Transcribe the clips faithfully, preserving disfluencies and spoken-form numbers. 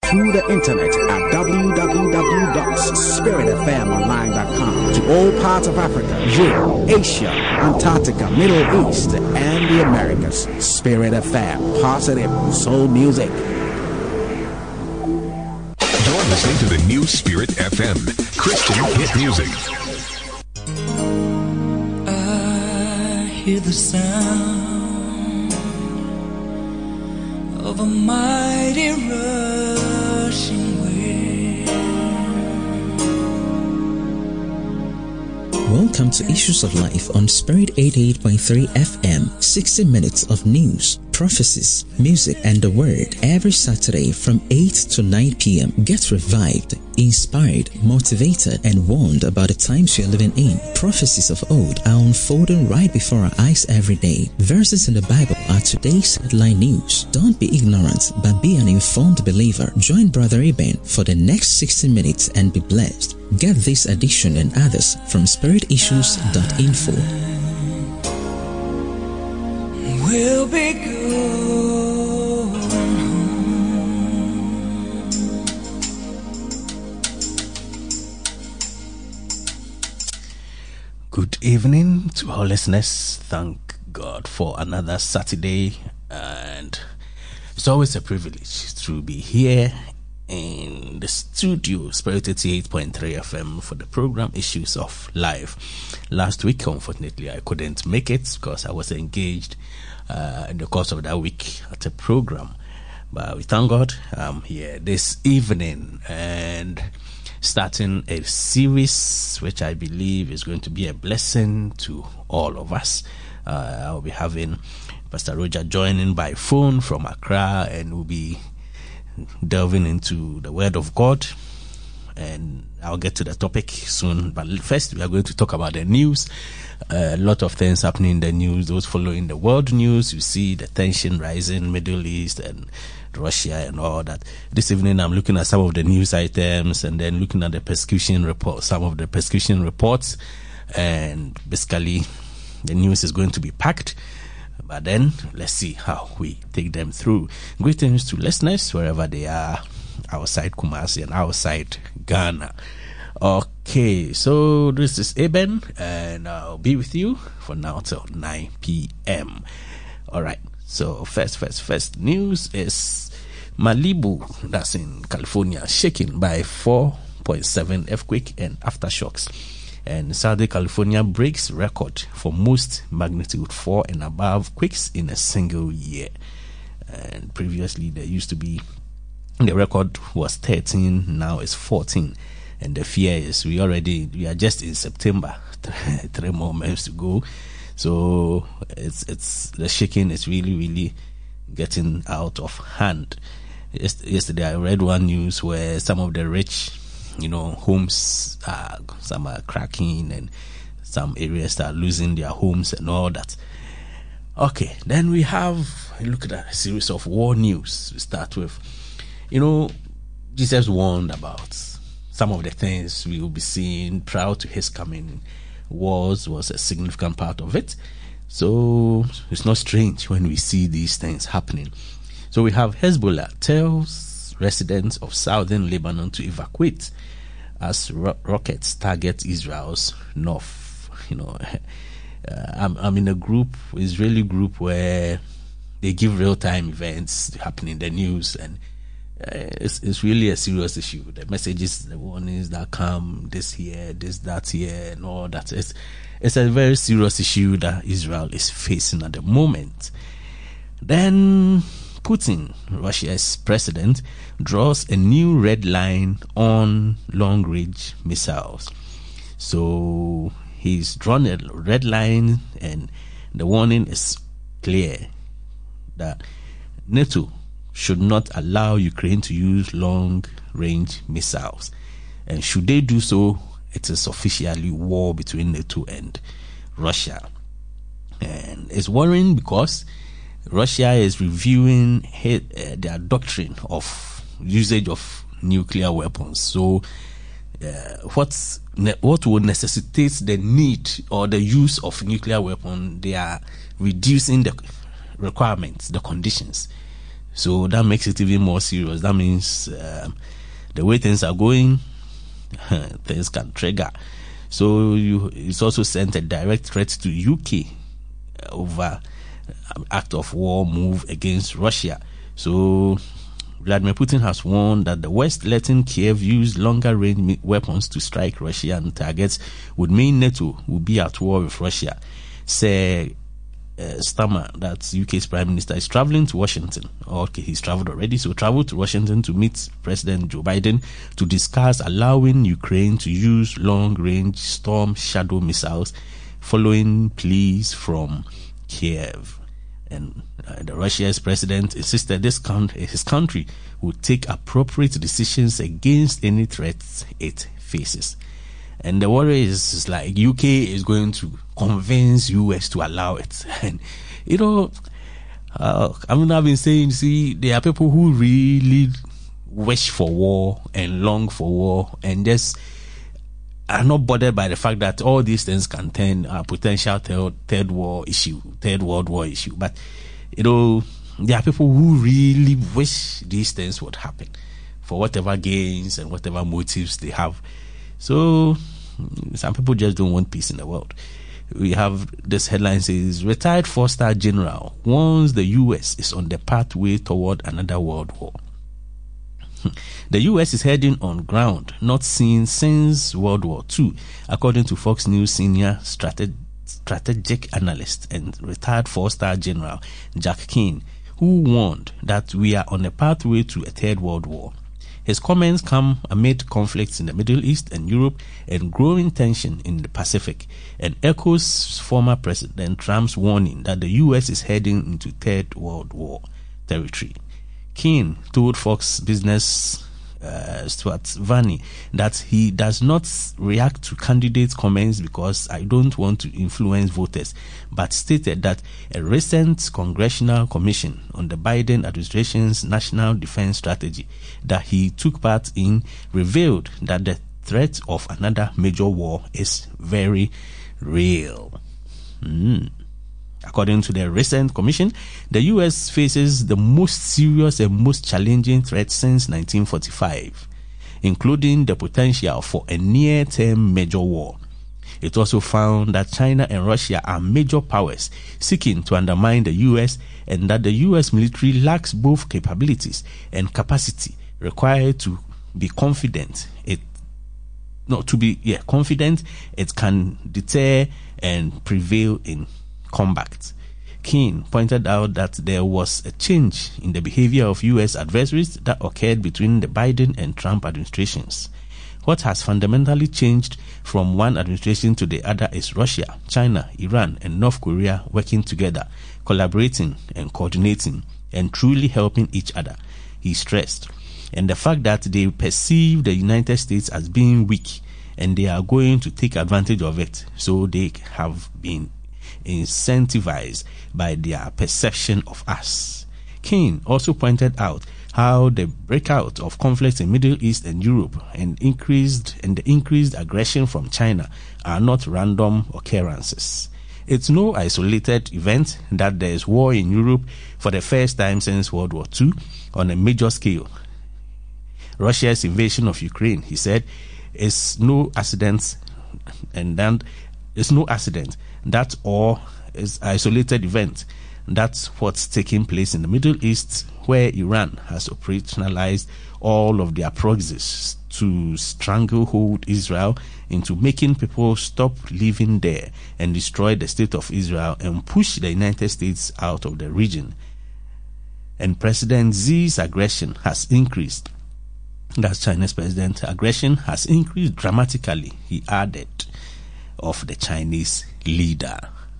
through the internet at w w w dot spirit f m online dot com to all parts of Africa, Europe, Asia, Antarctica, Middle East, and the Americas. Spirit F M, positive soul music. You're listening to the new Spirit F M, Christian hit music. I hear the sound of a mighty rushing wind. Welcome to Issues of Life on Spirit eighty-eight point three F M. sixty minutes of news, prophecies, music, and the word every Saturday from eight to nine p.m. Get revived, inspired, motivated, and warned about the times we are living in. Prophecies of old are unfolding right before our eyes every day. Verses in the Bible are today's headline news. Don't be ignorant, but be an informed believer. Join Brother Eben for the next sixty minutes and be blessed. Get this edition and others from spirit issues dot info. We'll be going home. Good evening to our listeners. Thank God for another Saturday, and it's always a privilege to be here in the studio, Spirit eighty-eight point three F M, for the program Issues of Life. Last week, unfortunately, I couldn't make it because I was engaged uh, in the course of that week at a program. But we thank God I'm here this evening and starting a series which I believe is going to be a blessing to all of us. Uh, I'll be having Pastor Roger joining by phone from Accra, and we'll be delving into the Word of God, and I'll get to the topic soon. But first, we are going to talk about the news. Uh, a lot of things happening in the news. Those following the world news, you see the tension rising, Middle East and Russia and all that. This evening, I'm looking at some of the news items and then looking at the persecution report, some of the persecution reports, and basically, the news is going to be packed. But then, let's see how we take them through. Greetings to listeners wherever they are, outside Kumasi and outside Ghana. Okay, so this is Eben, and I'll be with you for now till nine p.m. Alright, so first, first, first news is Malibu, that's in California, shaken by four point seven earthquake and aftershocks. And Southern California breaks record for most magnitude four and above quakes in a single year. And previously there used to be, the record was thirteen, now it's fourteen. And the fear is we already, we are just in September, three more months to go. So it's, it's, the shaking is really, really getting out of hand. Yesterday I read one news where some of the rich, you know, homes, uh, some are cracking and some areas are losing their homes and all that. Okay, then we have, look at a series of war news. We start with, you know, Jesus warned about some of the things we will be seeing prior to his coming. Wars was a significant part of it. So it's not strange when we see these things happening. So we have Hezbollah tells residents of southern Lebanon to evacuate as ro- rockets target Israel's north. You know, uh, I'm, I'm in a group, Israeli group, where they give real-time events happening in the news, and uh, it's, it's really a serious issue. The messages, the warnings that come, this here, this, that here, and all that. It's, it's a very serious issue that Israel is facing at the moment. Then Putin, Russia's president, draws a new red line on long-range missiles. So he's drawn a red line, and the warning is clear that NATO should not allow Ukraine to use long-range missiles. And should they do so, it is officially war between NATO and Russia. And it's worrying because Russia is reviewing his, uh, their doctrine of usage of nuclear weapons. So uh, what's ne- what will necessitate the need or the use of nuclear weapon, they are reducing the requirements, the conditions. So that makes it even more serious. That means um, the way things are going, things can trigger. So you, it's also sent a direct threat to U K over an act of war move against Russia. So Vladimir Putin has warned that the West letting Kiev use longer range weapons to strike Russian targets would mean NATO will be at war with Russia. Sir uh, Starmer, that's U K's Prime Minister, is traveling to Washington. Okay, he's traveled already, so traveled to Washington to meet President Joe Biden to discuss allowing Ukraine to use long-range Storm Shadow missiles following pleas from Kiev. And uh, the Russia's president insisted this country, his country would take appropriate decisions against any threats it faces. And the worry is, is like U K is going to convince U S to allow it. And, you know, uh, I mean, I've been saying, see, there are people who really wish for war and long for war and just are not bothered by the fact that all these things can turn a potential third, third war issue, third world war issue. But, you know, there are people who really wish these things would happen for whatever gains and whatever motives they have. So, some people just don't want peace in the world. We have this headline says, retired four-star general warns the U S is on the pathway toward another world war. The U S is heading on ground not seen since World War Two, according to Fox News senior strateg- strategic analyst and retired four-star general Jack Keane, who warned that we are on a pathway to a third world war. His comments come amid conflicts in the Middle East and Europe and growing tension in the Pacific, and echoes former President Trump's warning that the U S is heading into third world war territory. Keane told Fox Business uh, Stuart Varney that he does not react to candidates' comments because I don't want to influence voters, but stated that a recent congressional commission on the Biden administration's national defense strategy that he took part in revealed that the threat of another major war is very real. Mm. According to the recent commission, the U S faces the most serious and most challenging threat since nineteen forty-five, including the potential for a near-term major war. It also found that China and Russia are major powers seeking to undermine the U S, and that the U S military lacks both capabilities and capacity required to be confident it not to be yeah confident it can deter and prevail in combat. Keane pointed out that there was a change in the behavior of U S adversaries that occurred between the Biden and Trump administrations. What has fundamentally changed from one administration to the other is Russia, China, Iran, and North Korea working together, collaborating and coordinating, and truly helping each other, he stressed. And the fact that they perceive the United States as being weak and they are going to take advantage of it, so they have been incentivized by their perception of us. Keane also pointed out how the breakout of conflicts in Middle East and Europe and increased and the increased aggression from China are not random occurrences. It's no isolated event that there is war in Europe for the first time since World War Two on a major scale. Russia's invasion of Ukraine, he said, is no accident, and then it's no accident. That or is isolated event. That's what's taking place in the Middle East, where Iran has operationalized all of their proxies to stranglehold Israel into making people stop living there and destroy the state of Israel and push the United States out of the region. And President Xi's aggression has increased. That's China's president. Aggression has increased dramatically, he added, of the Chinese leader.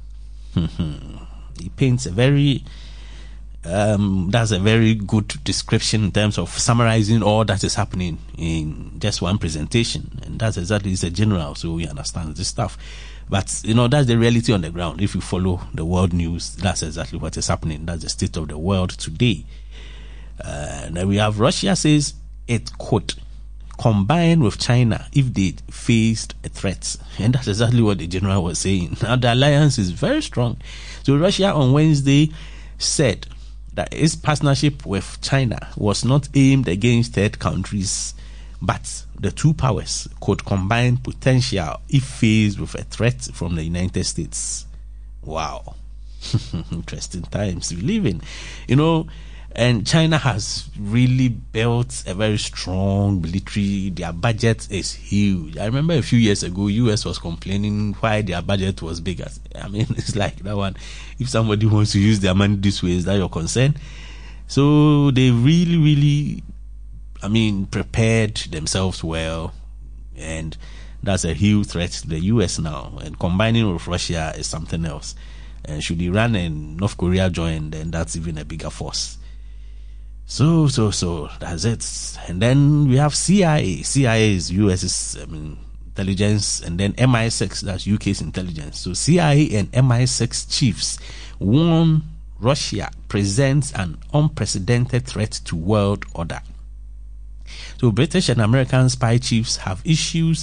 He paints a very um, that's a very good description in terms of summarizing all that is happening in just one presentation, and that's exactly, he's a general, so we understand this stuff. But you know, that's the reality on the ground. If you follow the world news, that's exactly what is happening. That's the state of the world today. Uh, and then we have Russia says it could combine with China if they faced a threat. And that's exactly what the general was saying. Now, the alliance is very strong. So Russia on Wednesday said that its partnership with China was not aimed against third countries, but the two powers could combine potential if faced with a threat from the United States. Wow. Interesting times we live in. You know, and China has really built a very strong military. Their budget is huge. I remember a few years ago, U S was complaining why their budget was bigger. I mean, it's like that one. If somebody wants to use their money this way, is that your concern? So they really, really, I mean, prepared themselves well. And that's a huge threat to the U S now. And combining with Russia is something else. And should Iran and North Korea join, then that's even a bigger force. So, so, so, that's it. And then we have C I A. C I A is U S's I mean, intelligence, and then M I six, that's U K's intelligence. So C I A and M I six chiefs warn Russia presents an unprecedented threat to world order. So British and American spy chiefs have issues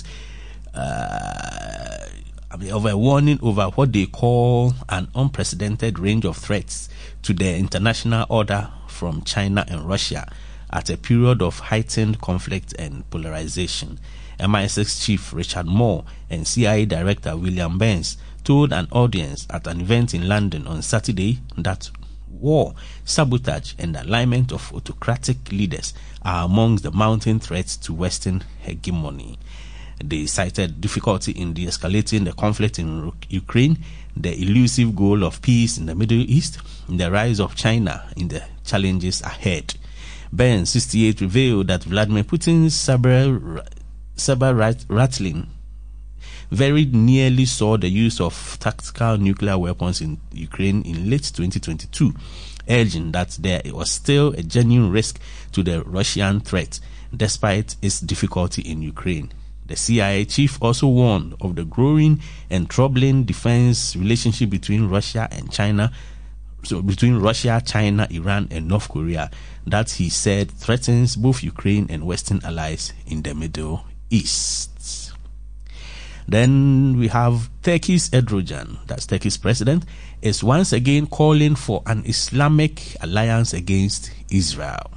uh, I mean, of a warning over what they call an unprecedented range of threats to the international order from China and Russia at a period of heightened conflict and polarization. M I six chief Richard Moore and C I A director William Burns told an audience at an event in London on Saturday that war, sabotage, and alignment of autocratic leaders are amongst the mounting threats to Western hegemony. They cited difficulty in de-escalating the conflict in Ukraine, the elusive goal of peace in the Middle East, the rise of China in the challenges ahead. Burns, sixty-eight, revealed that Vladimir Putin's saber, saber rattling very nearly saw the use of tactical nuclear weapons in Ukraine in late twenty twenty-two, urging that there was still a genuine risk to the Russian threat, despite its difficulty in Ukraine. The C I A chief also warned of the growing and troubling defense relationship between Russia and China, so between Russia, China, Iran, and North Korea, that he said threatens both Ukraine and Western allies in the Middle East. Then we have Turkey's Erdogan, that's Turkey's president, is once again calling for an Islamic alliance against Israel.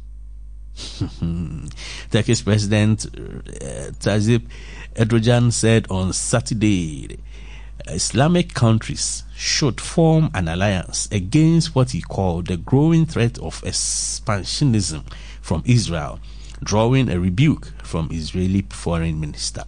Turkish President uh, Tayyip Erdogan said on Saturday Islamic countries should form an alliance against what he called the growing threat of expansionism from Israel, drawing a rebuke from Israeli foreign minister.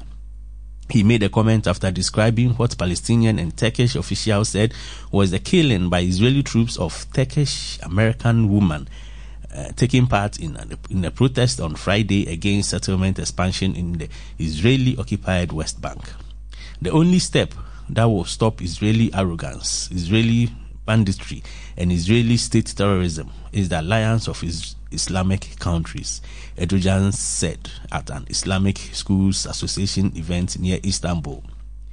He made a comment after describing what Palestinian and Turkish officials said was the killing by Israeli troops of Turkish-American woman Uh, taking part in a, in a protest on Friday against settlement expansion in the Israeli-occupied West Bank. The only step that will stop Israeli arrogance, Israeli banditry, and Israeli state terrorism is the alliance of is- Islamic countries, Erdogan said at an Islamic Schools Association event near Istanbul.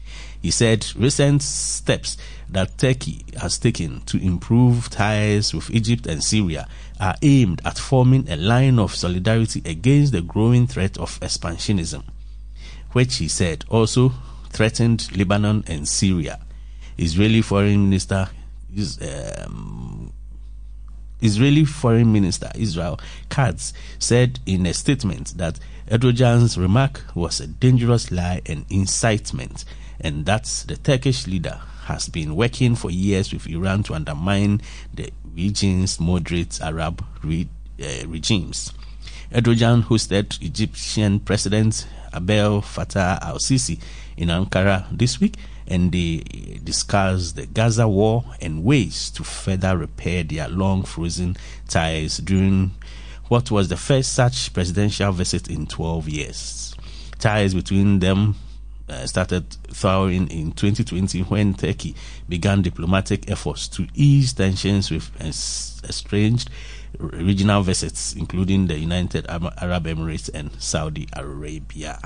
He said recent steps that Turkey has taken to improve ties with Egypt and Syria are aimed at forming a line of solidarity against the growing threat of expansionism, which he said also threatened Lebanon and Syria. Israeli Foreign Minister is, um, Israeli Foreign Minister Israel Katz said in a statement that Erdogan's remark was a dangerous lie and incitement, and that the Turkish leader has been working for years with Iran to undermine the region's moderate Arab re- uh, regimes. Erdogan hosted Egyptian President Abdel Fattah al-Sisi in Ankara this week, and they discussed the Gaza war and ways to further repair their long-frozen ties during what was the first such presidential visit in twelve years. Ties between them Uh, started thawing in twenty twenty when Turkey began diplomatic efforts to ease tensions with es- estranged regional visits, including the United Arab Emirates and Saudi Arabia.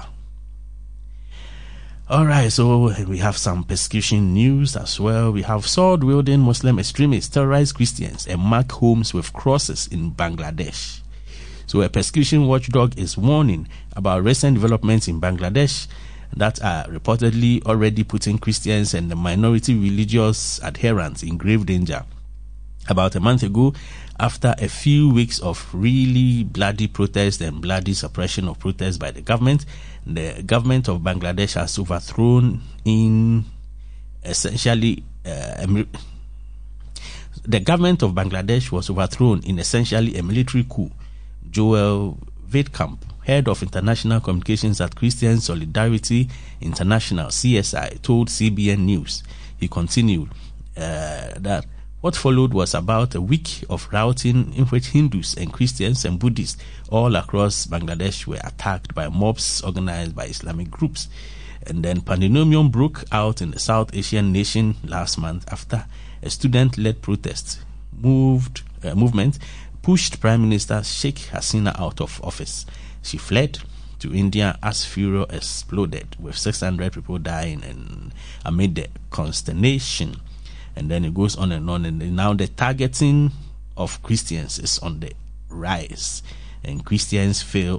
All right, so we have some persecution news as well. We have sword-wielding Muslim extremists terrorize Christians and mark homes with crosses in Bangladesh. So a persecution watchdog is warning about recent developments in Bangladesh that are reportedly already putting Christians and the minority religious adherents in grave danger About a month ago, after a few weeks of really bloody protest and bloody suppression of protests by the government, the government of Bangladesh has overthrown in essentially uh, the government of Bangladesh was overthrown in essentially a military coup. Joel Veitkamp, head of international communications at Christian Solidarity International, C S I, told C B N News. He continued uh, that what followed was about a week of routing in which Hindus and Christians and Buddhists all across Bangladesh were attacked by mobs organized by Islamic groups. And then pandemonium broke out in the South Asian nation last month after a student-led protest moved uh, movement pushed Prime Minister Sheikh Hasina out of office. She fled to India as furor exploded, with six hundred people dying and amid the consternation. And then it goes on and on, and now the targeting of Christians is on the rise, and Christians feel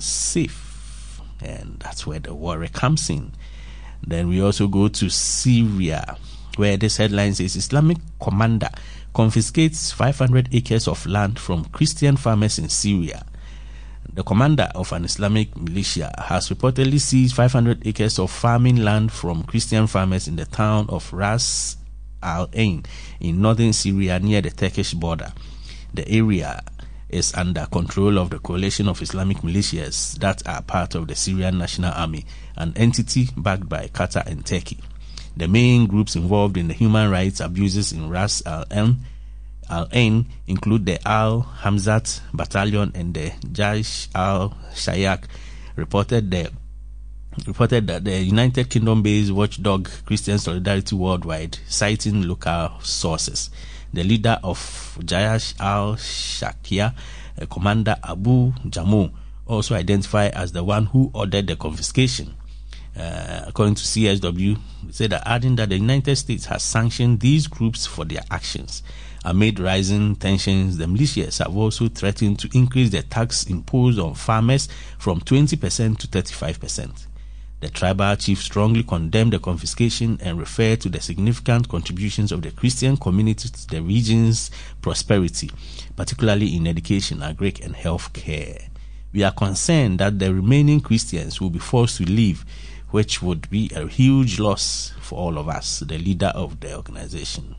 unsafe, and that's where the worry comes in. Then we also go to Syria, where this headline says Islamic commander confiscates five hundred acres of land from Christian farmers in Syria. The commander of an Islamic militia has reportedly seized five hundred acres of farming land from Christian farmers in the town of Ras Al Ain in northern Syria near the Turkish border. The area is under control of the coalition of Islamic militias that are part of the Syrian National Army, an entity backed by Qatar and Turkey. The main groups involved in the human rights abuses in Ras Al Ain Al Ain include the Al Hamzat Battalion and the Jaish Al Shayak. Reported the reported that the United Kingdom-based watchdog Christian Solidarity Worldwide, citing local sources. The leader of Jaish al-Shakia, Commander Abu Jamu, also identified as the one who ordered the confiscation. Uh, according to C S W, it said that adding that the United States has sanctioned these groups for their actions. Amid rising tensions, the militias have also threatened to increase the tax imposed on farmers from twenty percent to thirty-five percent. The tribal chief strongly condemned the confiscation and referred to the significant contributions of the Christian community to the region's prosperity, particularly in education, agri, and health care. We are concerned that the remaining Christians will be forced to leave, which would be a huge loss for all of us, the leader of the organization.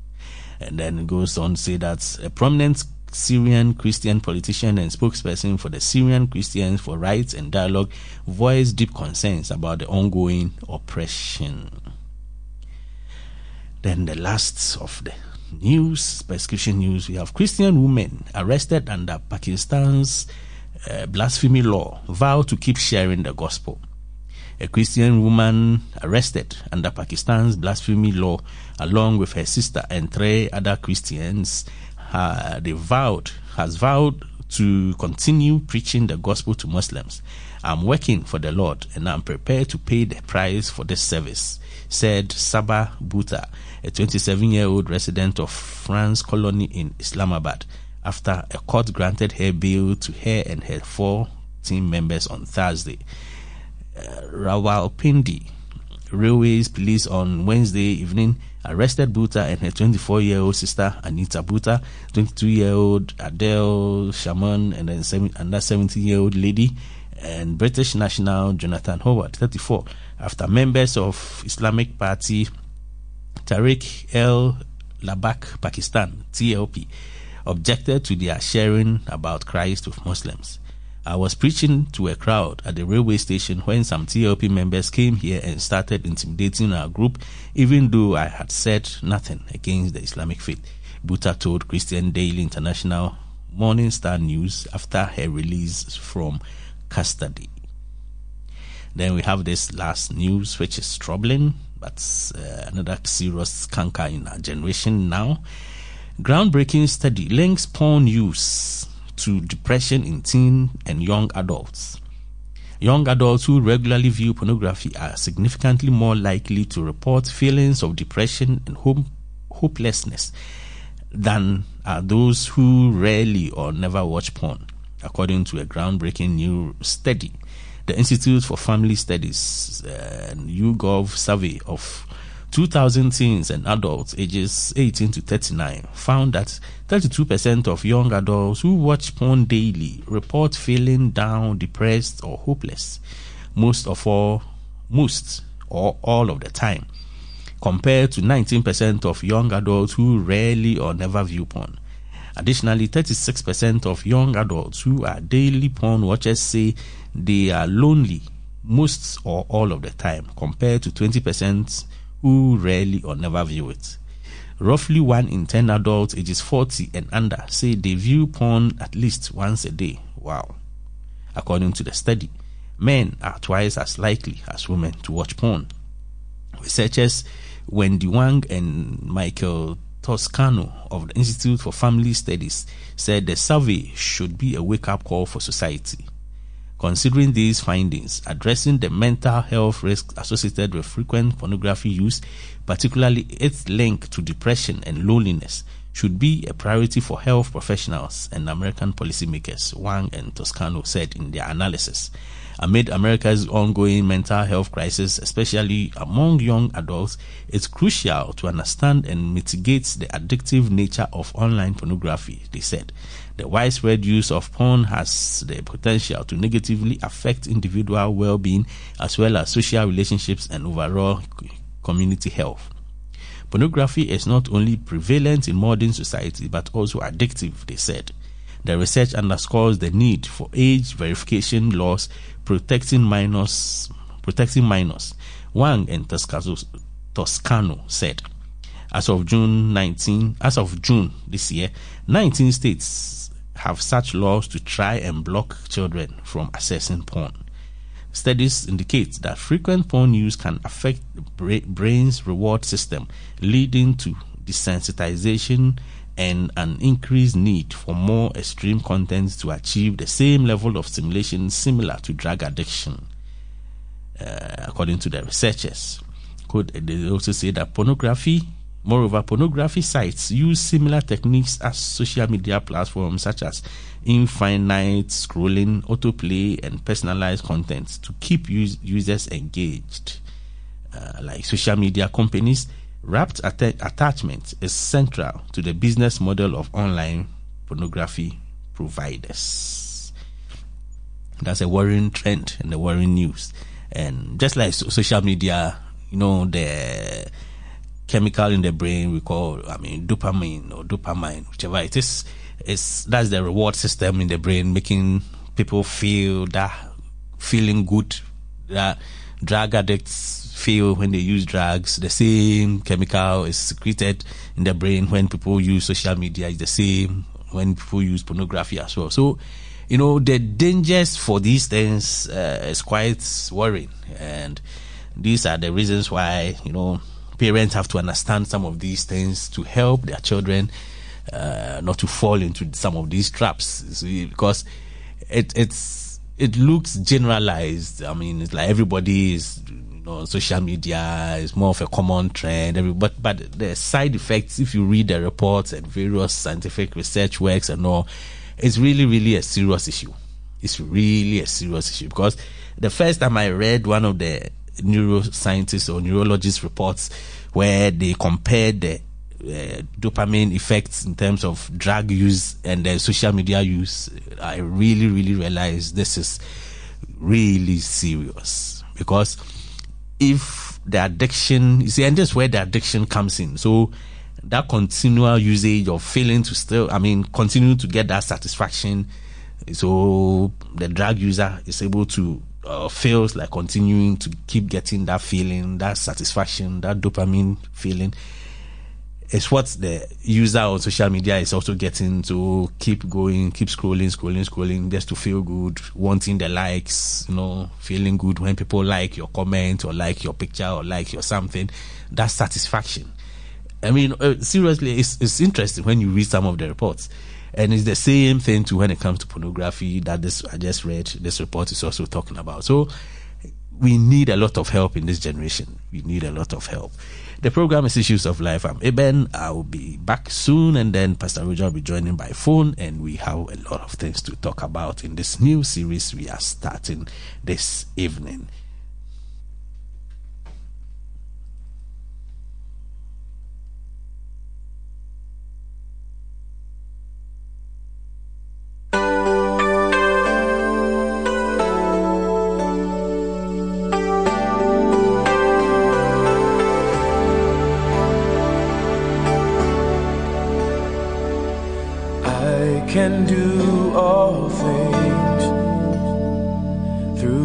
And then it goes on to say that a prominent Syrian Christian politician and spokesperson for the Syrian Christians for Rights and Dialogue voiced deep concerns about the ongoing oppression. Then the last of the news, persecution news, we have Christian women arrested under Pakistan's uh, blasphemy law vow to keep sharing the gospel. A Christian woman arrested under Pakistan's blasphemy law, along with her sister and three other Christians, uh, they vowed, has vowed to continue preaching the gospel to Muslims. I'm working for the Lord and I'm prepared to pay the price for this service, said Sabah Bhutta, a twenty-seven-year-old resident of France colony in Islamabad, after a court granted her bail to her and her four team members on Thursday. Uh, Rawalpindi Railways police on Wednesday evening arrested Bhutta and her twenty-four-year-old sister Anita Bhutta, twenty-two-year-old Adele Shaman, and then seven, another seventeen-year-old lady, and British national Jonathan Howard, thirty-four, after members of Islamic Party Tariq el Labak Pakistan T L P objected to their sharing about Christ with Muslims. I was preaching to a crowd at the railway station when some T L P members came here and started intimidating our group, even though I had said nothing against the Islamic faith, Bhutta told Christian Daily International Morning Star News after her release from custody. Then we have this last news, which is troubling, but uh, another serious canker in our generation now. Groundbreaking study links porn use to depression in teen and young adults. Young adults who regularly view pornography are significantly more likely to report feelings of depression and hope, hopelessness than are those who rarely or never watch porn, according to a groundbreaking new study. The Institute for Family Studies uh, YouGov survey of two thousand teens and adults ages eighteen to thirty-nine found that thirty-two percent of young adults who watch porn daily report feeling down, depressed, or hopeless, most of all, most or all of the time, compared to nineteen percent of young adults who rarely or never view porn. Additionally, thirty-six percent of young adults who are daily porn watchers say they are lonely most or all of the time, compared to twenty percent who rarely or never view it. Roughly one in ten adults ages forty and under say they view porn at least once a day. Wow. According to the study, men are twice as likely as women to watch porn. Researchers Wendy Wang and Michael Toscano of the Institute for Family Studies said the survey should be a wake-up call for society. Considering these findings, addressing the mental health risks associated with frequent pornography use, particularly its link to depression and loneliness, should be a priority for health professionals and American policymakers, Wang and Toscano said in their analysis. Amid America's ongoing mental health crisis, especially among young adults, it's crucial to understand and mitigate the addictive nature of online pornography, they said. The widespread use of porn has the potential to negatively affect individual well-being as well as social relationships and overall community health. Pornography is not only prevalent in modern society but also addictive, they said. The research underscores the need for age verification laws protecting minors. Protecting minors. Wang and Toscano, Toscano said, as of June nineteenth, as of June this year, nineteen states have such laws to try and block children from accessing porn. Studies indicate that frequent porn use can affect the brain's reward system, leading to desensitization and an increased need for more extreme content to achieve the same level of stimulation similar to drug addiction. Uh, according to the researchers, could they also say that pornography, moreover, pornography sites use similar techniques as social media platforms such as infinite scrolling, autoplay, and personalized content to keep use, users engaged. Uh, like social media companies, wrapped att- attachment is central to the business model of online pornography providers. That's a worrying trend and a worrying news. And just like so- social media, you know, the chemical in the brain we call, I mean, dopamine or dopamine, whichever it is, is that's the reward system in the brain, making people feel that feeling good that drug addicts feel when they use drugs. The same chemical is secreted in the brain when people use social media. It's the same when people use pornography as well. So, you know, the dangers for these things uh, is quite worrying. And these are the reasons why, you know, parents have to understand some of these things to help their children uh, not to fall into some of these traps. See, because it, it's, it looks generalized. I mean, it's like everybody is, on social media is more of a common trend, every, but but the side effects, if you read the reports and various scientific research works and all, it's really really a serious issue. It's really a serious issue because the first time I read one of the neuroscientists or neurologists reports where they compared the uh, dopamine effects in terms of drug use and the social media use, I really really realized this is really serious because if the addiction, you see, and that's where the addiction comes in. So that continual usage of failing to still, I mean, continue to get that satisfaction. So the drug user is able to uh, feels like continuing to keep getting that feeling, that satisfaction, that dopamine feeling. It's what the user on social media is also getting to keep going, keep scrolling, scrolling, scrolling, just to feel good, wanting the likes, you know, feeling good when people like your comment or like your picture or like your something. That satisfaction. I mean, uh, seriously, it's, it's interesting when you read some of the reports. And it's the same thing too when it comes to pornography that this I just read, this report is also talking about. So we need a lot of help in this generation. We need a lot of help. The program is Issues of Life. I'm Eben. I will be back soon, and then Pastor Roger will be joining by phone, and we have a lot of things to talk about in this new series we are starting this evening.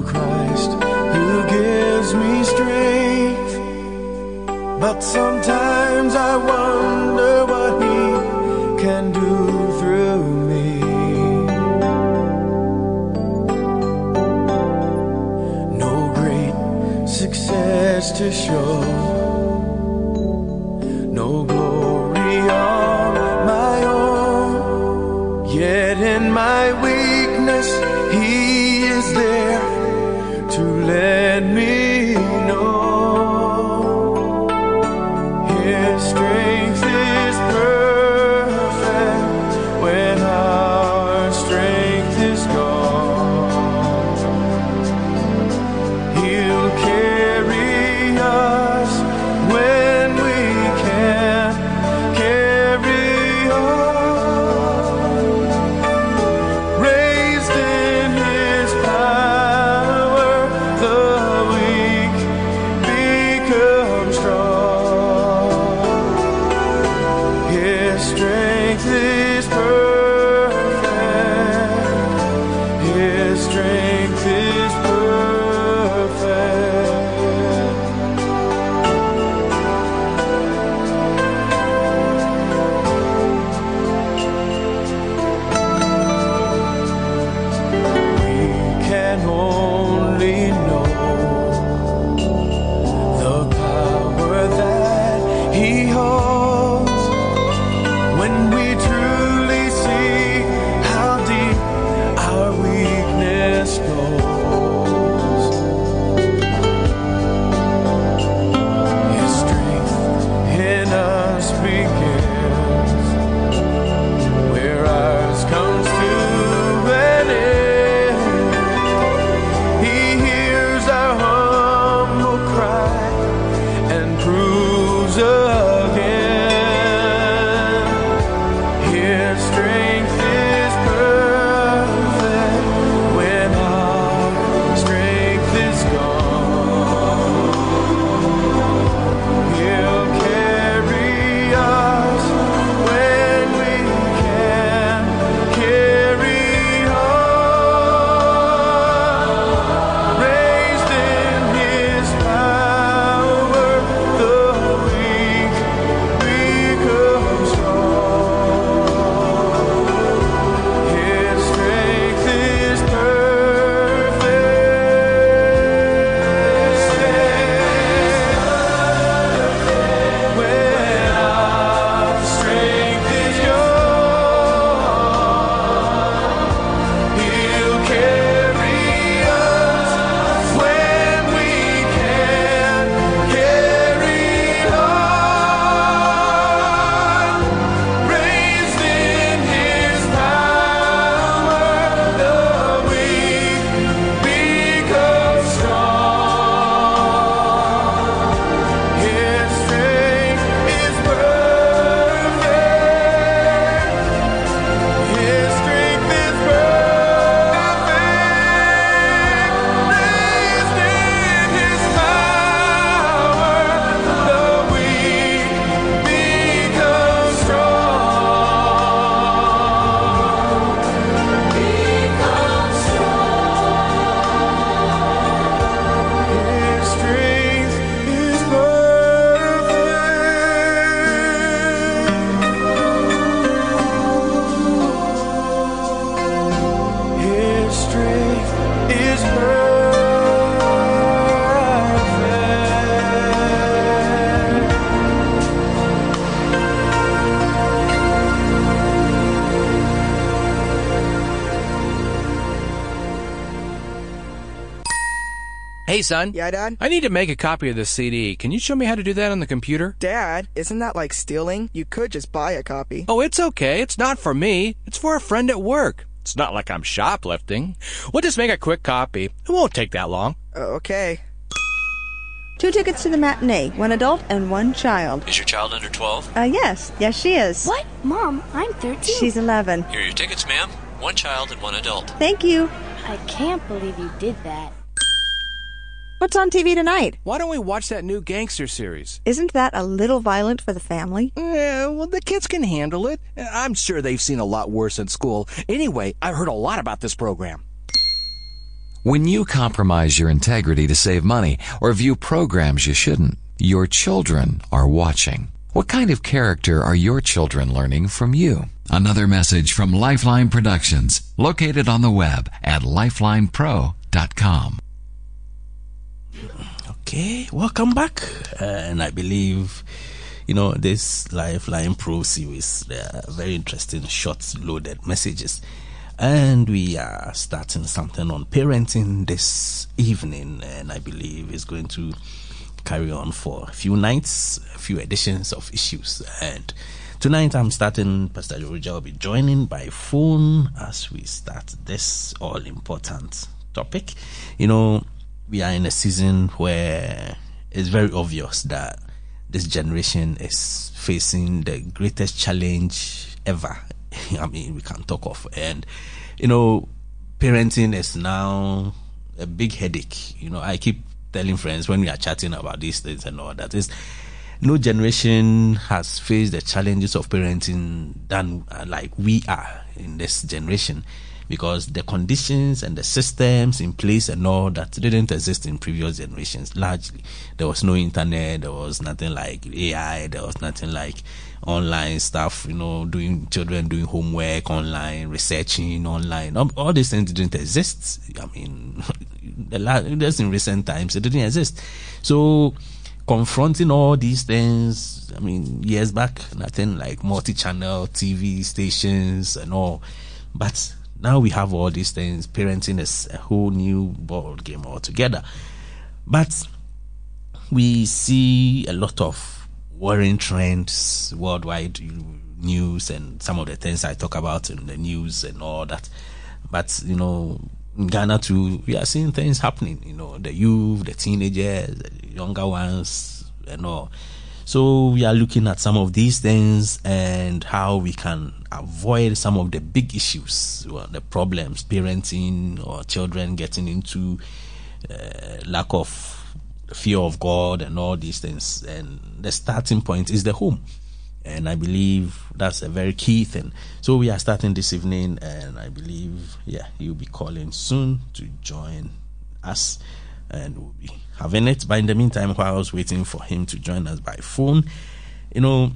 through Christ who gives me strength. But sometimes I wonder what He can do through me. No great success to show, no glory on my own, yet in my weakness He is there to let me know His strength is perfect when our strength is gone. He'll carry us when we can't carry on. Raised in His power, the weak become strong. His strength is perfect. His strength is perfect. We can only know the power that He holds when we truly see how deep our weakness goes. His strength in us begins where ours comes to an end. He hears our humble cry and proves again. His strength is perfect when our strength is gone. He'll carry us when we can't carry on. Raised in His power, the weak become strong. His strength is perfect. When our strength is gone, He'll carry us when we can't carry on. Raised in His power, the weak become strong. His strength is perfect. His strength is perfect. Raised in His power, the weak become strong. Become strong. His strength is perfect. His strength is perfect. Hey, son. Yeah, Dad? I need to make a copy of this C D. Can you show me how to do that on the computer? Dad, isn't that like stealing? You could just buy a copy. Oh, it's okay. It's not for me. It's for a friend at work. It's not like I'm shoplifting. We'll just make a quick copy. It won't take that long. Uh, okay. Two tickets to the matinee, one adult and one child. Is your child under twelve? Uh, yes. Yes, she is. What? Mom, I'm thirteen. She's eleven. Here are your tickets, ma'am. One child and one adult. Thank you. I can't believe you did that. What's on T V tonight? Why don't we watch that new gangster series? Isn't that a little violent for the family? Yeah, well, the kids can handle it. I'm sure they've seen a lot worse in school. Anyway, I heard a lot about this program. When you compromise your integrity to save money or view programs you shouldn't, your children are watching. What kind of character are your children learning from you? Another message from Lifeline Productions, located on the web at lifeline pro dot com. Okay, welcome back. Uh, and I believe, you know, this Lifeline Pro series, they are very interesting, short, loaded messages. And we are starting something on parenting this evening, and I believe it's going to carry on for a few nights, a few editions of issues. And tonight I'm starting, Pastor Georgia will be joining by phone as we start this all-important topic. You know, we are in a season where it's very obvious that this generation is facing the greatest challenge ever. I mean, we can talk of. And, you know, parenting is now a big headache. You know, I keep telling friends when we are chatting about these things and all that is no generation has faced the challenges of parenting than uh, like we are in this generation, because the conditions and the systems in place and all that didn't exist in previous generations. Largely, there was no internet, there was nothing like A I, there was nothing like online stuff, you know, doing children doing homework online, researching online. All, all these things didn't exist. I mean, the last, just in recent times, it didn't exist. So, confronting all these things, I mean, years back, nothing like multi-channel T V stations and all. But now we have all these things. Parenting is a whole new ball game altogether. But we see a lot of worrying trends, worldwide news, and some of the things I talk about in the news and all that. But, you know, in Ghana too, we are seeing things happening, you know, the youth, the teenagers, the younger ones, and all. So we are looking at some of these things and how we can avoid some of the big issues, well, the problems, parenting or children getting into uh, lack of fear of God and all these things. And the starting point is the home. And I believe that's a very key thing. So we are starting this evening, and I believe, yeah, he'll be calling soon to join us, and we'll be having it. But in the meantime, while I was waiting for him to join us by phone, you know,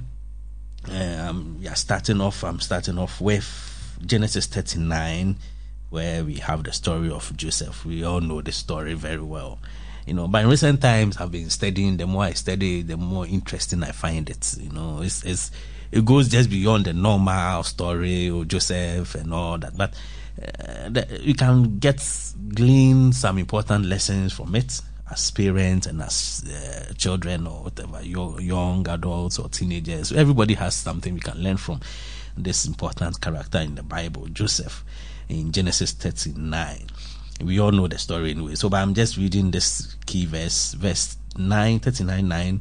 um, we are starting off, I'm starting off with Genesis thirty-nine, where we have the story of Joseph. We all know the story very well. You know, but in recent times, I've been studying. The more I study, the more interesting I find it. You know, it's, it's it goes just beyond the normal story of Joseph and all that. But uh, the, you can get glean some important lessons from it as parents and as uh, children or whatever, young, young adults or teenagers. Everybody has something we can learn from this important character in the Bible, Joseph, in Genesis thirty-nine. We all know the story anyway. So, but I'm just reading this key verse, verse nine, thirty-nine, nine,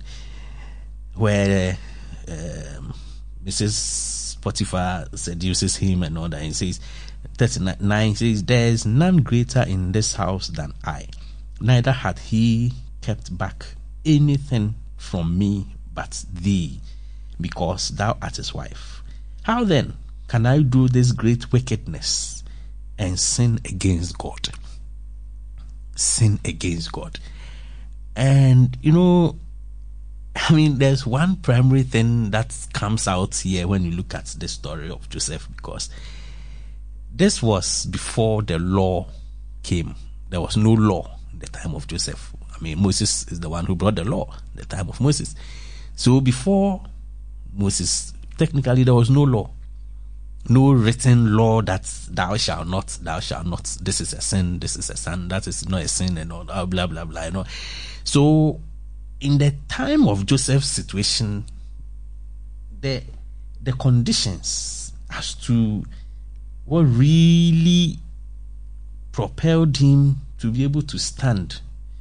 where um, Missus Potiphar seduces him and all that. And says, thirty-nine says, "There's none greater in this house than I. Neither had he kept back anything from me but thee, because thou art his wife. How then can I do this great wickedness and sin against God?" Sin against God. And, you know, I mean, there's one primary thing that comes out here when you look at the story of Joseph, because this was before the law came. There was no law in the time of Joseph. I mean, Moses is the one who brought the law in the time of Moses. So before Moses, technically there was no law. No written law that thou shalt not, thou shalt not, this is a sin, this is a sin, that is not a sin, and all that, blah, blah, blah, you know. So, in the time of Joseph's situation, the the conditions as to what really propelled him to be able to stand.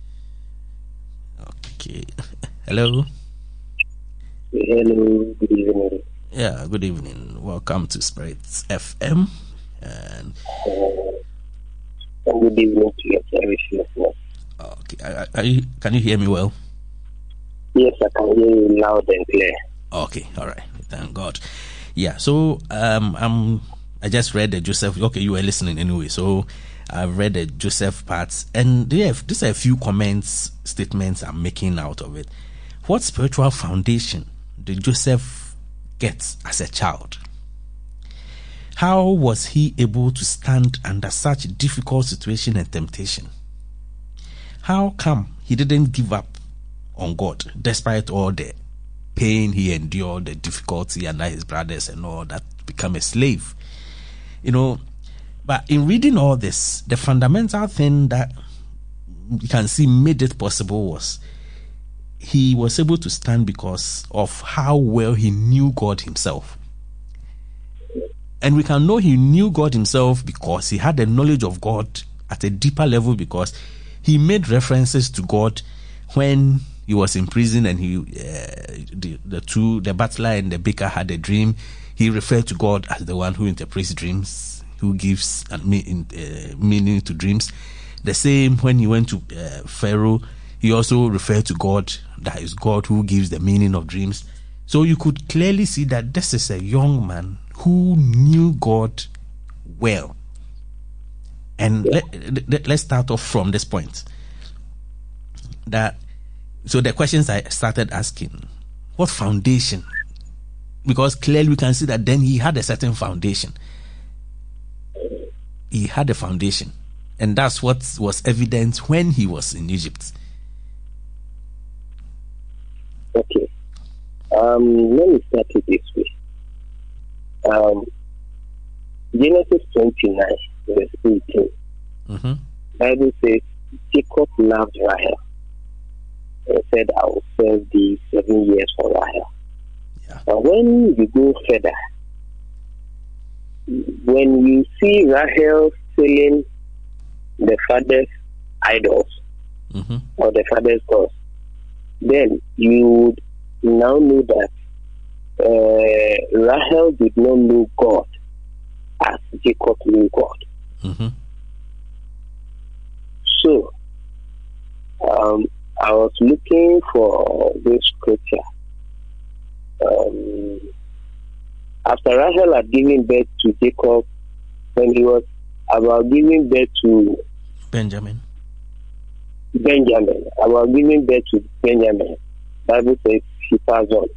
Okay. Hello? Hello, good evening. Yeah, good evening. Welcome to Spirit F M. And uh, good evening to your service listeners. Okay, are, are you, can you hear me well? Yes, I can hear you loud and clear. Okay, all right. Thank God. Yeah, so um, I'm. I just read that Joseph. Okay, you were listening anyway. So I've read the Joseph parts, and they have, these are a few comments, statements I'm making out of it. What spiritual foundation did Joseph get as a child? How was he able to stand under such difficult situation and temptation? How come he didn't give up on God despite all the pain he endured, the difficulty under his brothers and all that, to become a slave? You know, but in reading all this, the fundamental thing that you can see made it possible was he was able to stand because of how well he knew God himself. And we can know he knew God himself because he had the knowledge of God at a deeper level, because he made references to God when he was in prison and he, uh, the, the two, the butler and the baker had a dream. He referred to God as the one who interprets dreams, who gives uh, meaning to dreams. The same when he went to uh, Pharaoh, he also referred to God, that is God who gives the meaning of dreams. So you could clearly see that this is a young man who knew God well. And let, let, let's start off from this point. That so the questions I started asking, what foundation? Because clearly we can see that then he had a certain foundation. He had a foundation. And that's what was evident when he was in Egypt. Okay. Um, let me start it this way. Um, Genesis twenty-nine, verse eighteen. Mm-hmm. Bible says Jacob loved Rahel and said, "I will serve thee seven years for Rahel." Yeah. But when you go further, when you see Rahel stealing the father's idols, mm-hmm. or the father's gods, then you would now know that uh, Rahel did not know God as Jacob knew God. Mm-hmm. So, um, I was looking for this scripture. Um, after Rahel had given birth to Jacob, when he was about giving birth to Benjamin, Benjamin, about giving birth to Benjamin, Bible says he passed on.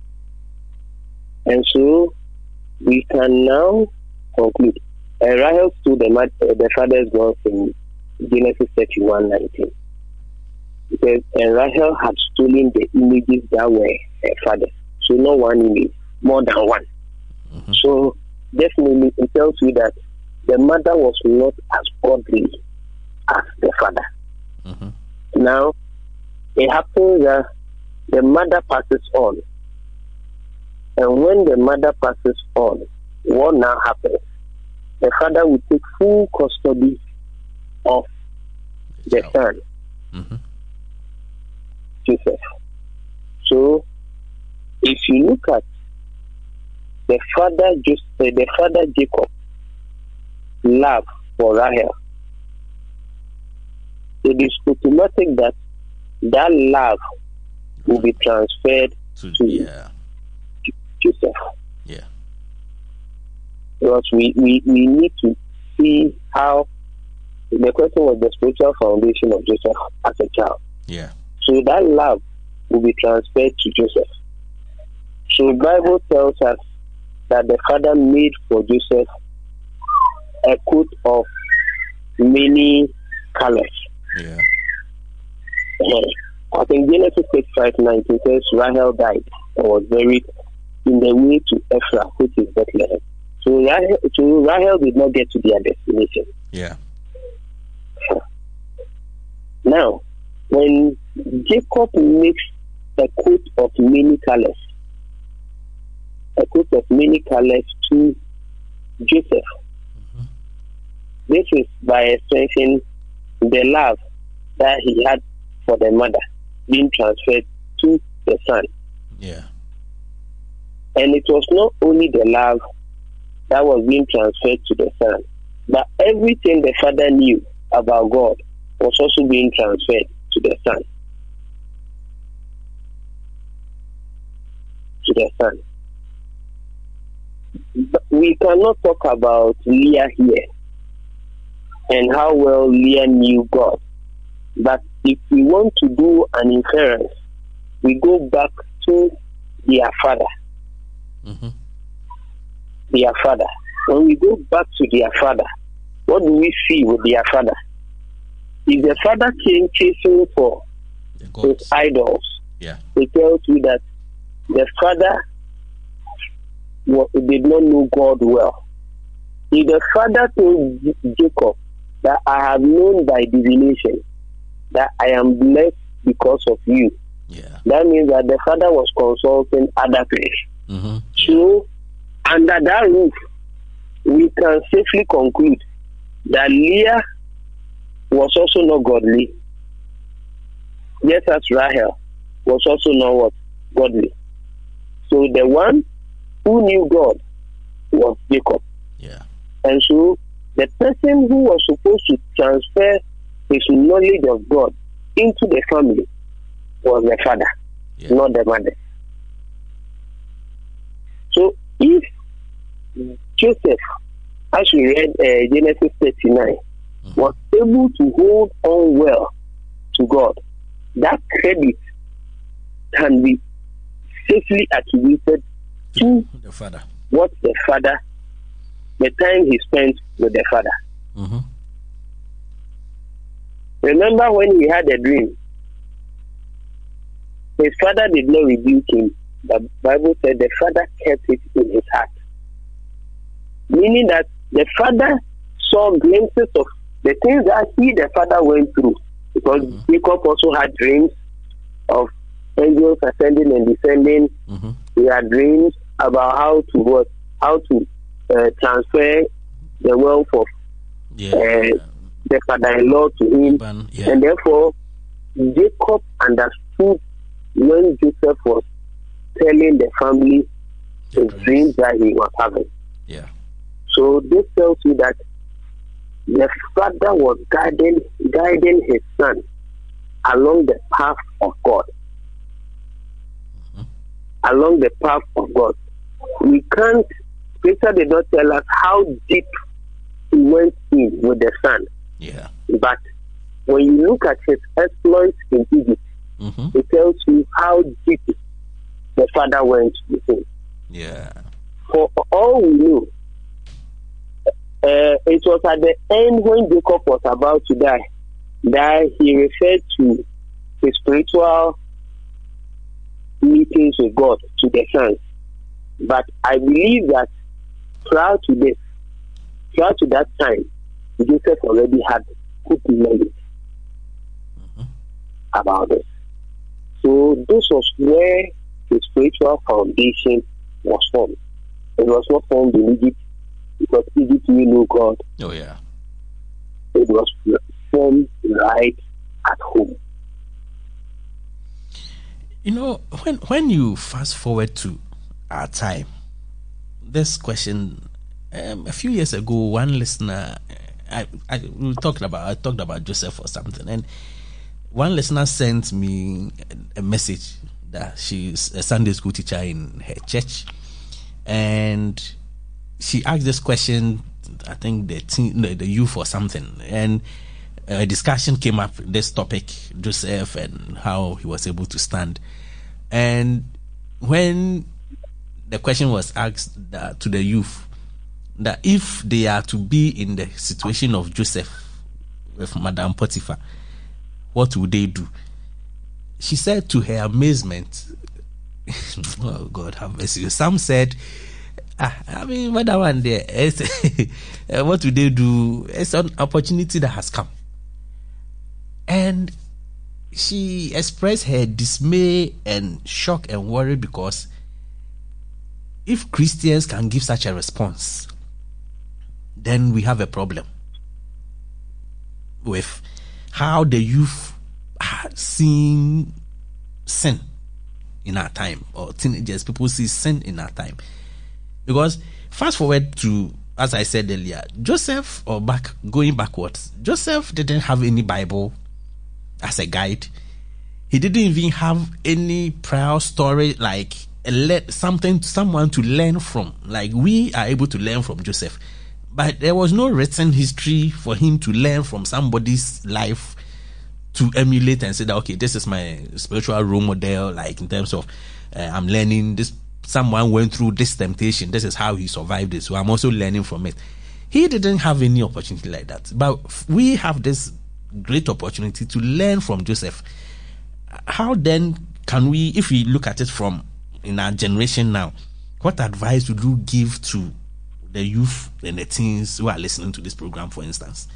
And so we can now conclude. Uh, Rahel stole the, uh, the father's gods in Genesis thirty-one nineteen. Because and Rahel had stolen the images that were her father's. So not one image, more than one. Mm-hmm. So definitely it tells you that the mother was not as godly as the father. Mm-hmm. Now, it happens that the mother passes on. And when the mother passes on, what now happens? The father will take full custody of the son, mm-hmm. Joseph. So, if you look at the father, just uh, the father Jacob love for Rahel, it is automatic that that love will be transferred to, to yeah. Joseph. Yeah. Because we, we, we need to see how the question was the spiritual foundation of Joseph as a child. Yeah. So that love will be transferred to Joseph. So the Bible tells us that the father made for Joseph a coat of many colors. Yeah. I think Genesis six five nineteen says Rahel died and was buried in the way to Ephraim, which is Bethlehem. So Rahel, so Rahel did not get to their destination. Yeah. Now, when Jacob makes a coat of many colors, a coat of many colors to Joseph, mm-hmm. this is by extension the love that he had for the mother being transferred to the son. Yeah. And it was not only the love that was being transferred to the son, but everything the father knew about God was also being transferred to the son. To the son. But we cannot talk about Leah here. and how well Leah knew God. But if we want to do an inference, we go back to their father. Mm-hmm. Their father. When we go back to their father, what do we see with their father? If the father came chasing for his idols, yeah. it tells you that the father was, did not know God well. If the father told Jacob that I have known by divination that I am blessed because of you, yeah. that means that the father was consulting other people. Mm-hmm. So, under that roof, we can safely conclude that Leah was also not godly, just as Rahel was also not what? Godly. So the one who knew God was Jacob. Yeah. And so the person who was supposed to transfer his knowledge of God into the family was the father, yeah. not the mother. So if Joseph, as we read uh, Genesis thirty-nine, mm-hmm. was able to hold on well to God, that credit can be safely attributed to the father. What the father, the time he spent with the father. Mm-hmm. Remember when he had a dream, his father did not rebuke him. The Bible said the father kept it in his heart. Meaning that the father saw glimpses of the things that he, the father, went through. Because mm-hmm. Jacob also had dreams of angels ascending and descending. Mm-hmm. He had dreams about how to what, how to uh, transfer the wealth of yeah. uh, the father-in-law to him, yeah. and therefore Jacob understood when Joseph was telling the family the dreams that he was having. Yeah. So this tells you that the father was guiding guiding his son along the path of God. Mm-hmm. Along the path of God. We can't, Scripture did not tell us how deep he went in with the son. Yeah. But when you look at his exploits in Egypt, mm-hmm. it tells you how deep the father went with him. Yeah. For all we know, uh, it was at the end when Jacob was about to die that he referred to his spiritual meetings with God to the sons. But I believe that prior to this, prior to that time, Joseph already had good knowledge mm-hmm. about it. So this was where the spiritual foundation was formed. It was not formed in Egypt because Egypt knew no God. Oh yeah. It was formed right at home. You know, when when you fast forward to our time, this question um, a few years ago, one listener, I, I we were talking about I talked about Joseph or something, and one listener sent me a message that she's a Sunday school teacher in her church, and she asked this question. I think the teen, the, the youth or something, and a discussion came up this topic, Joseph and how he was able to stand. And when the question was asked uh, to the youth, that if they are to be in the situation of Joseph with Madame Potiphar, what would they do? She said to her amazement, oh God have mercy. Some said, ah, I mean, what that one there, what would they do? It's an opportunity that has come. And she expressed her dismay and shock and worry because if Christians can give such a response, then we have a problem with how the youth are seeing sin in our time, or teenagers, people see sin in our time. Because fast forward to, as I said earlier, Joseph, or back going backwards, Joseph didn't have any Bible as a guide. He didn't even have any prior story, like a le- something, someone to learn from. Like we are able to learn from Joseph. But there was no written history for him to learn from somebody's life to emulate and say that, okay, this is my spiritual role model, like in terms of uh, I'm learning this, someone went through this temptation, this is how he survived it, so I'm also learning from it. He didn't have any opportunity like that. But we have this great opportunity to learn from Joseph. How then can we, if we look at it from in our generation now, what advice would you give to the youth and the teens who are listening to this program, for instance?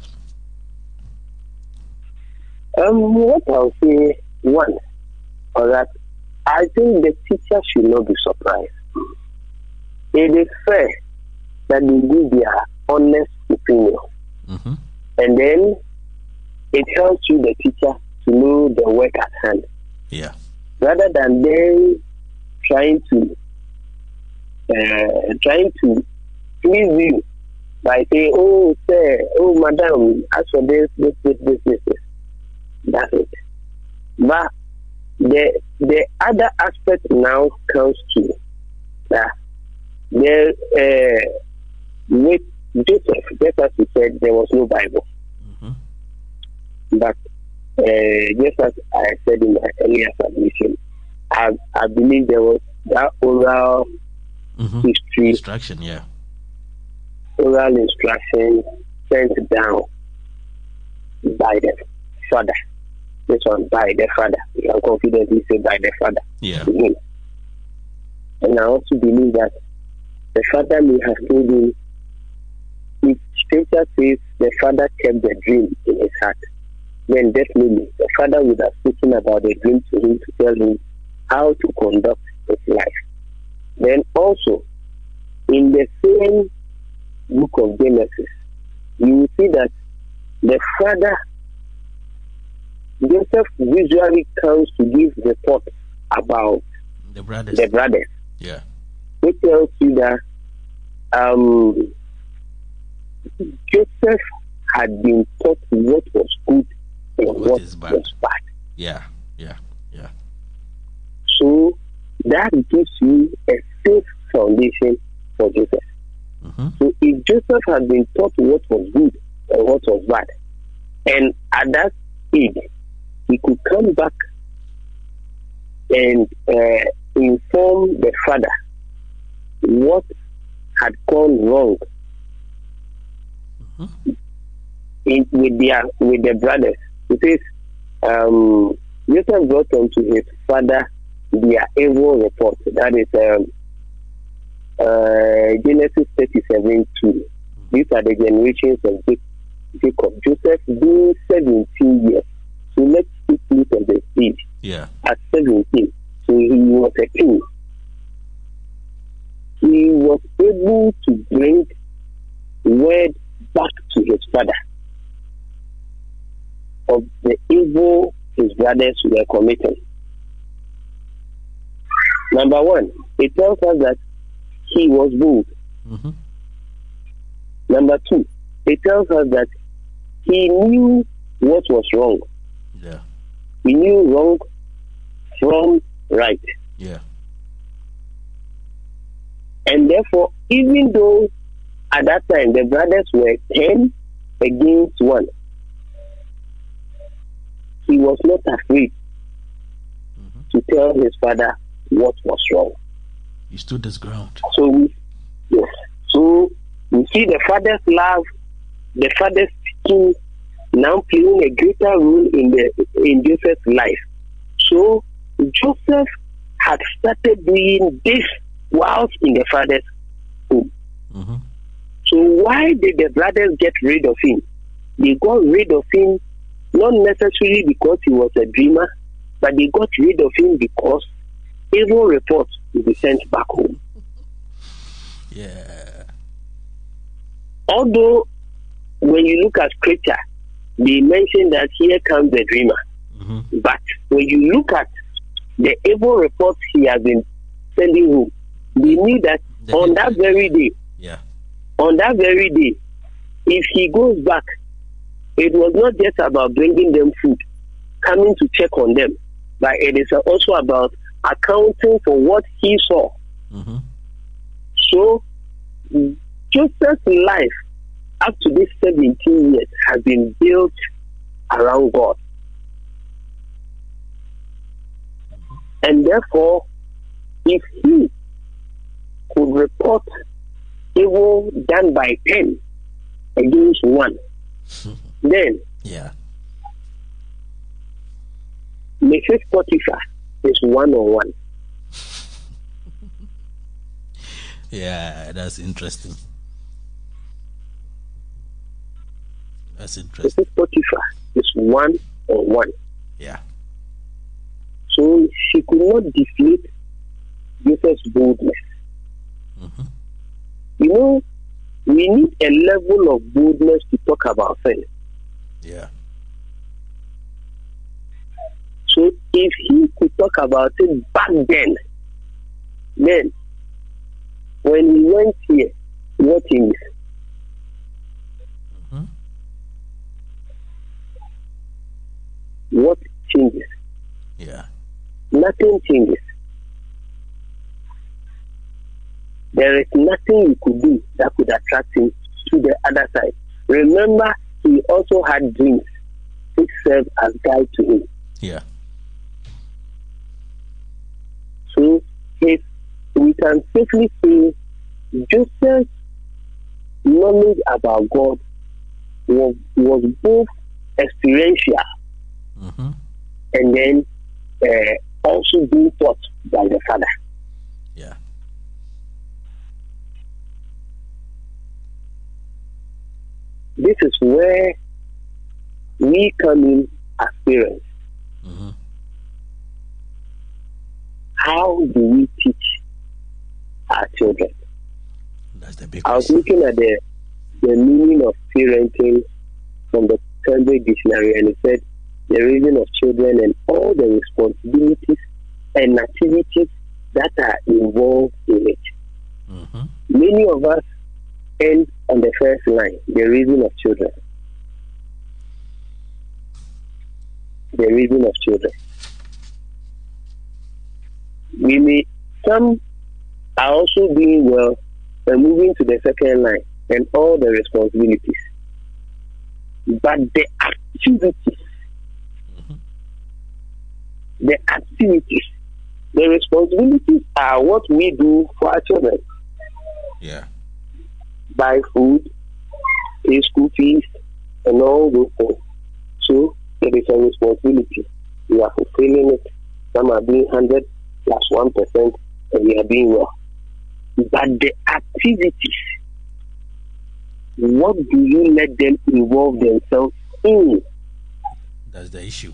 Um, what I'll say, one, or that I think the teacher should not be surprised. It is fair that they give their honest opinion, mm-hmm. and then it helps you, the teacher, to know the work at hand. Yeah. Rather than them trying to uh, trying to please you by saying, "Oh, sir, oh, madam, as for this, this, this, this, this, this." That's it. But the the other aspect now comes to that there uh, with Joseph, just as we said, there was no Bible. Mm-hmm. But uh, just as I said in my earlier submission, I, I believe there was that oral mm-hmm. history, instruction, yeah, oral instruction sent down by the father. This one by the father. You can confidently say by the father. Yeah. And I also believe that the father may have told him, if scripture says the father kept the dream in his heart, then definitely the father would have spoken about the dream to him to tell him how to conduct his life. Then also, in the same book of Genesis, you will see that the father, Joseph, usually comes to give reports about the brothers. The brothers. Yeah. Which tells you that um, Joseph had been taught what was good and what, what is bad. was bad. Yeah, yeah, yeah. So that gives you a safe foundation for Joseph. Mm-hmm. So if Joseph had been taught what was good and what was bad, and at that age, he could come back and uh, inform the father what had gone wrong mm-hmm. in, with their with their brothers. It says, um, Joseph brought unto his father their evil report. That is um, uh, Genesis thirty-seven two. These are the generations of Jacob. Joseph being seventeen years. So let's speak look at the age. Yeah. At seventeen. So he was a king. He was able to bring word back to his father of the evil his brothers were committing. Number one, it tells us that he was bold. Mm-hmm. Number two, it tells us that he knew what was wrong. Yeah. He knew wrong from right. Yeah. And therefore, even though at that time the brothers were ten against one, he was not afraid mm-hmm. to tell his father what was wrong. He stood his ground. So we, yes. So we see the father's love, the father's speaking now playing a greater role in the in Joseph's life. So Joseph had started doing this whilst in the father's home. Mm-hmm. So why did the brothers get rid of him? They got rid of him not necessarily because he was a dreamer, but they got rid of him because evil reports will be sent back home. Yeah. Although when you look at scripture, they mention that here comes the dreamer. Mm-hmm. But when you look at the evil reports he has been sending home, they knew that the on that very day, yeah, on that very day, if he goes back, it was not just about bringing them food, coming to check on them, but it is also about accounting for what he saw. Mm-hmm. So Joseph's life up to this seventeen years has been built around God. And therefore, if he could report evil done by ten against one, then yeah, Missus Potiphar is one on one. Yeah, that's interesting. That's interesting. Missus Potiphar is one on one. Yeah. So she could not defeat Joseph's boldness. Mm-hmm. You know, we need a level of boldness to talk about things. Yeah. So if he could talk about it back then, then when he went here, what changes? Mm-hmm. What changes? Yeah. Nothing changes. There is nothing you could do that could attract him to the other side. Remember, he also had dreams which served as guide to him. Yeah. So, if we can safely say Joseph's knowledge about God was, was both experiential mm-hmm. and then uh, also being taught by the father. Yeah. This is where we come in as parents. Mm-hmm. How do we teach our children? That's the big I was question. looking at the the meaning of parenting from the Cambridge Dictionary, and it said the raising of children and all the responsibilities and activities that are involved in it. Mm-hmm. Many of us end on the first line, the raising of children. The raising of children. We may, some are also doing well and moving to the second line and all the responsibilities. But the activities, mm-hmm. the activities, the responsibilities are what we do for our children. Yeah. Buy food, pay school fees, and all those things. So there is a responsibility. We are fulfilling it. Some are doing one hundred plus one percent, and we are doing well. But the activities, what do you let them involve themselves in? That's the issue.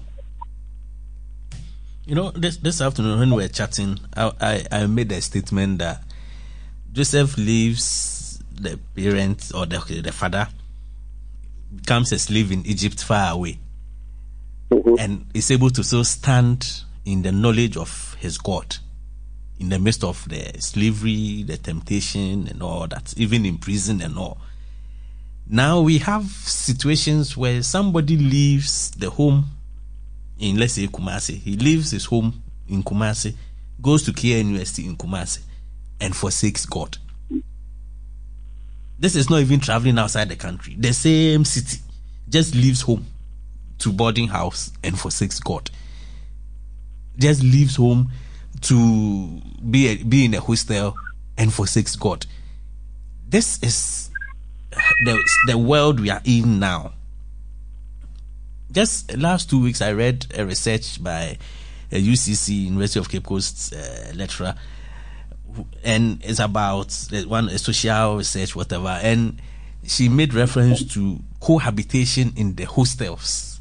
You know, this this afternoon when we were chatting, I, I, I made a statement that Joseph leaves the parents or the, the father, becomes a slave in Egypt far away, mm-hmm. and is able to still stand in the knowledge of his God in the midst of the slavery, the temptation, and all that, even in prison and all. Now we have situations where somebody leaves the home in, let's say, Kumasi. He leaves his home in Kumasi, goes to K N U S T in Kumasi, and forsakes God. This is not even traveling outside the country. The same city, just leaves home to boarding house and forsakes God. Just leaves home to be a, be in a hostel and forsakes God. This is the the world we are in now. Just last two weeks, I read a research by a U C C, University of Cape Coast uh, lecturer, and it's about one a social research, whatever. And she made reference to cohabitation in the hostels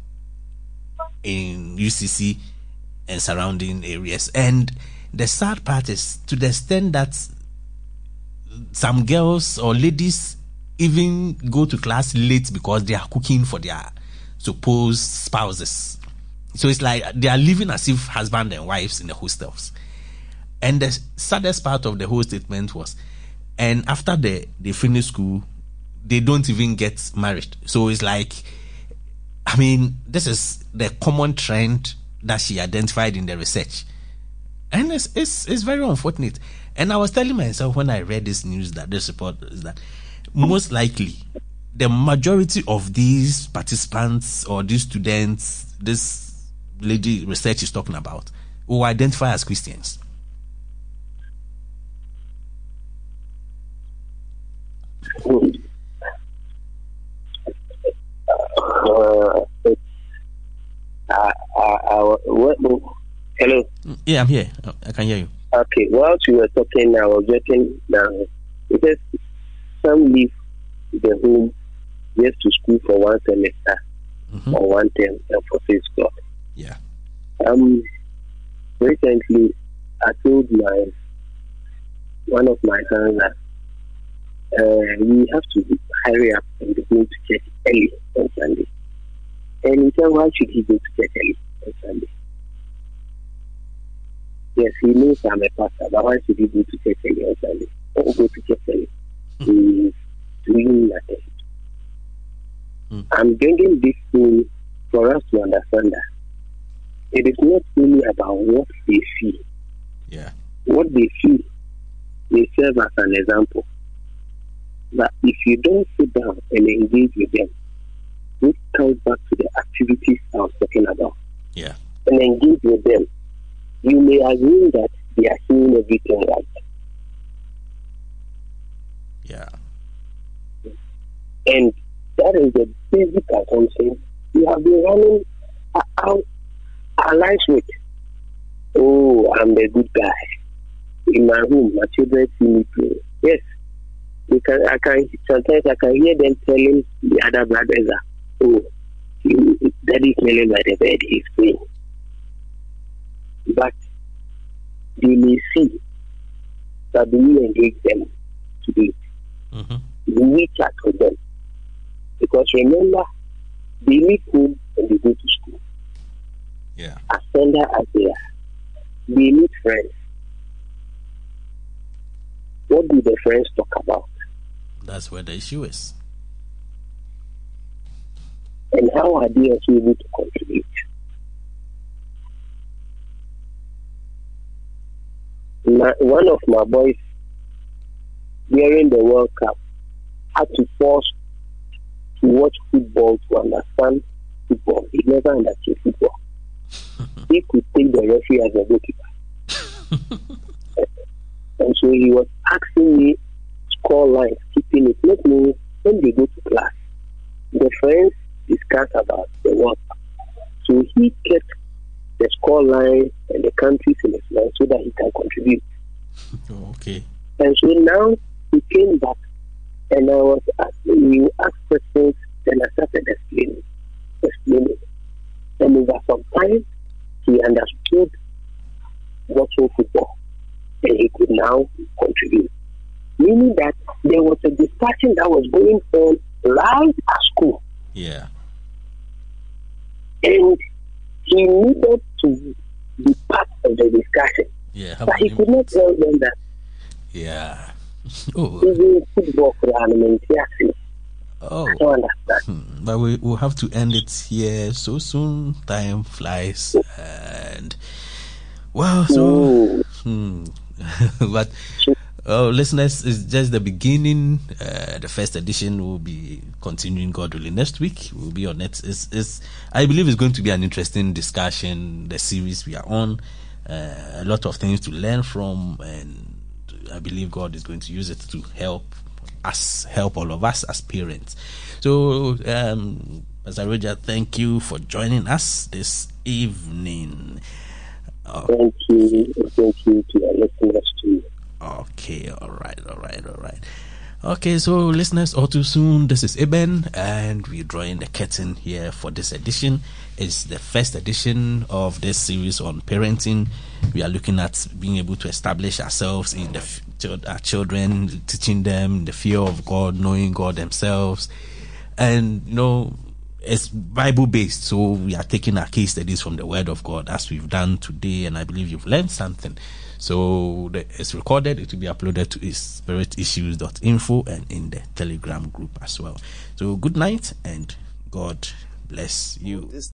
in U C C and surrounding areas. And the sad part is, to the extent that some girls or ladies even go to class late because they are cooking for their supposed spouses. So it's like they are living as if husband and wives in the hostels. And the saddest part of the whole statement was, and after they, they finish school, they don't even get married. So it's like, I mean, this is the common trend that she identified in the research. And it's, it's, it's very unfortunate. And I was telling myself when I read this news that this report is that most likely the majority of these participants or these students, this lady research is talking about, will identify as Christians. Uh, uh, uh, what, hello? Yeah, I'm here. I can hear you. Okay, whilst you were talking, I was getting down. Because some leave the home just to school for one semester mm-hmm. or one term and for six God. Yeah. Um. Recently, I told my one of my sons that uh, we have to hurry up and go to church early on Sunday. And he said, why should he go to church early on Sunday? Yes, he knows I'm a pastor, but why should he go to church early on Sunday? Or go to church early? He's doing nothing. Mm. I'm bringing this thing for us to understand that it is not only about what they feel. Yeah. What they feel may serve as an example. But if you don't sit down and engage with them, it comes back to the activities I was talking about. Yeah. And engage with them, you may assume that they are seeing everything right. Yeah. And that is the basic assumption we have been running our, our lives with. Oh, I'm the good guy. In my home, my children see me play. Yes. You can, I can, sometimes I can hear them telling the other brothers that, oh, daddy is kneeling by the bed, he's praying. But they may see that we engage them to do it. Mm-hmm. We chat with them. Because remember, they leave home and they go to school. Yeah. As tender as they are, they meet friends. What do the friends talk about? That's where the issue is. And how are they also able to contribute? My, one of my boys during the World Cup had to force to watch football to understand football. He never understood football. He could take the referee as a goalkeeper. And so he was asking me score lines, keeping it. Let me, when they go to class, the friends discuss about the World Cup. So he kept the score line and the countries in his mind so that he can contribute. Oh, okay. And so now he came back and I was asking you ask questions, then I started explaining, explaining. And over some time, he understood what's in football and he could now contribute. Meaning that there was a discussion that was going on right at school. Yeah. And he needed to be part of the discussion. Yeah. But he could not tell them that. Yeah. Oh. Even football for Oh. I don't understand. Hmm. But we will have to end it here so soon. Time flies. And well, so hmm. But oh, listeners, it's just the beginning. Uh, the first edition will be continuing, God willing, next week. We'll be on it. It's, it's, I believe it's going to be an interesting discussion, the series we are on. Uh, a lot of things to learn from, and I believe God is going to use it to help us, help all of us as parents. So, um, Pastor Roger, thank you for joining us this evening. Oh. Thank you. Thank you to our listeners too. Okay, all right, all right, all right. Okay, so listeners, all too soon, this is Eben, and we're drawing the curtain here for this edition. It's the first edition of this series on parenting. We are looking at being able to establish ourselves in the our children, teaching them the fear of God, knowing God themselves, and you know, it's Bible based. So we are taking our case studies from the Word of God, as we've done today, and I believe you've learned something. So the, it's recorded. It will be uploaded to spirit issues dot info and in the Telegram group as well. So good night and God bless you.